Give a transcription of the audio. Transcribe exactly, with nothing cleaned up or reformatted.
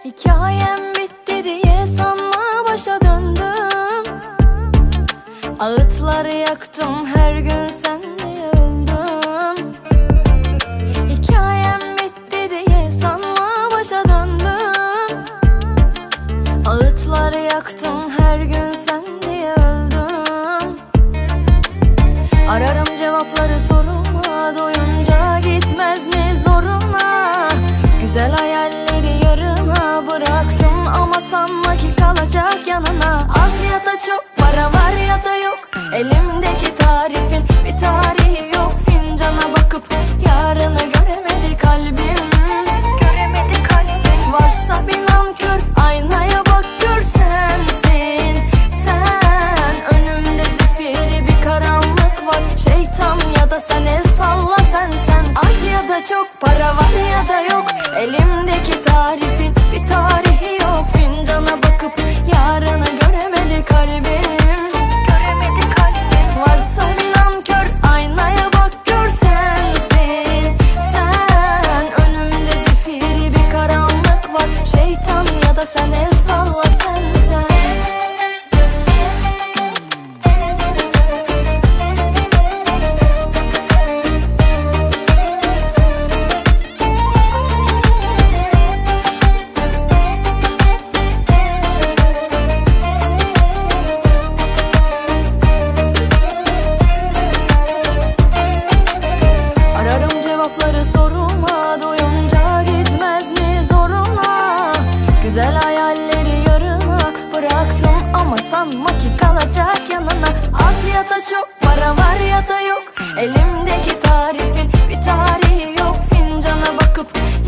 Hikayem bitti diye sanma başa döndüm. Ağıtlar yaktım her gün sen diye öldüm. Hikayem bitti diye sanma başa döndüm. Ağıtlar yaktım her gün sen diye öldüm. Ararım cevapları soruma, doyunca gitmez mi zoruna? Güzel hayalleri yarına bıraktım ama sanma ki kalacak yanına. Az ya da çok, para var ya da yok, elimdeki tarifin bir tarihi yok. Fincana bakıp yarını göremedi kalbim. Göremedi kalbim. Varsa bir nankör, aynaya bak gör sensin. Sen önümde zifiri bir karanlık var. Şeytan ya da sen, el salla sen sen. Az ya da çok, para var ya da yok, elimdeki tarifin bir tarihi yok. Fincana bakıp yarını göremedi kalbim. Göremedi kalbim. Varsa bir nankör, aynaya bak gör sensin. Sen önümde zifiri bir karanlık var. Şeytan ya da sen, el salla sen sen. Cevapları soruma, doyunca gitmez mi zoruna? Güzel hayalleri yarına bıraktım ama sanma ki kalacak yanına. Az ya da çok, para var ya da yok, elimdeki tarifin bir tarihi yok. Fincana bakıp